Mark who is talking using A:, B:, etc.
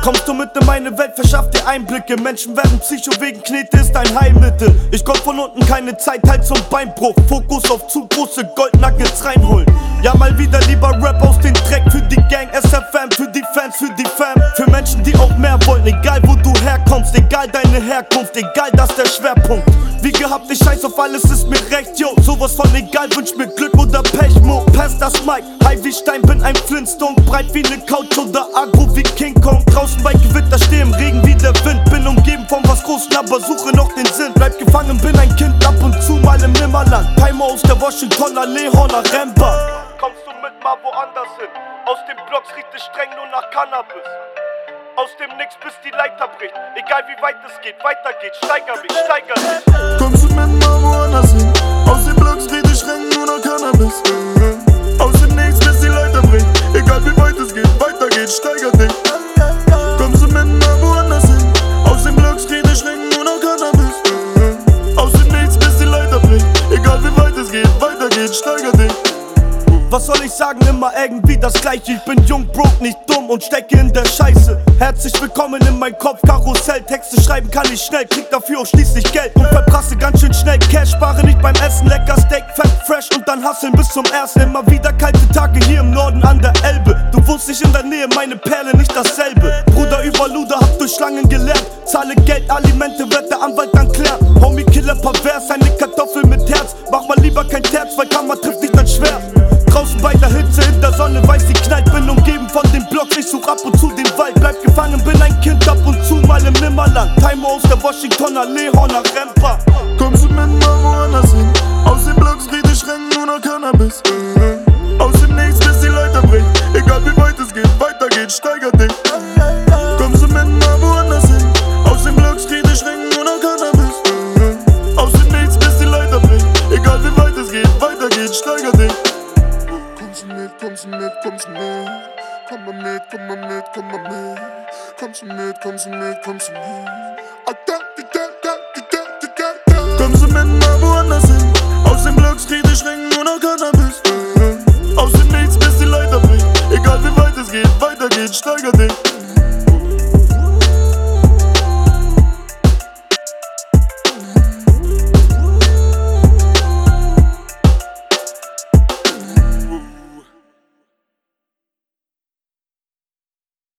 A: Kommst du mit in meine Welt, verschaff dir Einblicke. Menschen werden Psycho, wegen Knete ist ein Heilmittel. Ich komm von unten, keine Zeit, halt zum Beinbruch. Fokus auf zu große Goldnuggets reinholen. Ja, mal wieder lieber Rap aus den Dreck. Für die Gang, SFM, für die Fans, für die Fam. Für Menschen, die auch mehr wollen, egal wo du herkommst, egal deine Herkunft, egal, das ist der Schwerpunkt. Wie gehabt, ich scheiß auf alles, ist mir recht, yo. Sowas von egal, wünsch mir Glück oder Pech, Mo. Pass das Mic, high wie Stein, bin ein Flintstone. Breit wie ne Couch oder agro wie King Kong. Draußen bei Gewitter, steh im Regen wie der Wind. Bin umgeben von was Großen, aber suche noch den Sinn. Bleib gefangen, bin ein Kind, ab und zu mal im Nimmerland. Timer aus der Washington Allee, Horner Rembrandt. Kommst du mit mal woanders hin? Aus den Blocks riecht es streng nur nach Cannabis. Aus dem Nix bis die Leiter bricht. Egal wie weit es geht, weiter geht's. Steiger mich, steiger dich.
B: Kommst du mit mal woanders hin? Aus den Blocks riecht es streng nur nach Cannabis. Aus dem Nix bis die Leiter bricht. Egal wie weit es geht, weiter geht's. Steiger dich. Kommst du mit mal woanders hin? Aus den Blocks riecht es streng nur nach Cannabis. Aus dem Nix bis die Leiter bricht. Egal wie weit es geht, weiter geht's. Steiger dich.
A: Was soll ich sagen, immer irgendwie das Gleiche. Ich bin jung, broke, nicht dumm und stecke in der Scheiße. Herzlich willkommen in mein Kopf, Karussell. Texte schreiben kann ich schnell, krieg dafür auch schließlich Geld. Und verprasse ganz schön schnell Cash, spare nicht beim Essen. Lecker Steak, fett, fresh und dann hustlen bis zum ersten. Immer wieder kalte Tage hier im Norden an der Elbe. Du wohnst nicht in der Nähe, meine Perle nicht dasselbe. Bruder über Luder, hab durch Schlangen gelernt. Zahle Geld, Alimente, wird der Anwalt dann klären. Homie, Killer, pervers, eine Kartoffel mit Herz. Mach mal lieber kein Terz, weil Kammer trifft nicht dein Schwert. Draußen bei der Hitze, in der Sonne, weiß die knallt. Bin umgeben von den Blocks, ich such ab und zu den Wald. Bleib gefangen, bin ein Kind, ab und zu mal im Nimmerland. Timer aus der Washington Allee, Horner Rembrandt.
B: Kommst du mit mal woanders hin? Aus den Blocks riecht es streng nur nach Cannabis. Aus dem Nix bis die Leiter bricht. Egal wie weit es geht, weiter geht's, steiger dich. Kommst du mit mal woanders hin? Aus den Blocks riecht es streng nur nach Cannabis. Aus dem Nix bis die Leiter bricht. Egal wie weit es geht, weiter geht's, steiger dich. Kommst du mit, kommst du mit, kommst du mit. Komm mal mit, komm mal mit, komm mal mit. Kommst du mit, kommst du mit, kommst du mit. Kommst du mit mal woanders hin? Aus den Blocks riecht es streng nur nach Cannabis. Aus dem Nichts bis die Leiter bricht. Egal wie weit es geht, weiter geht's, steiger dich.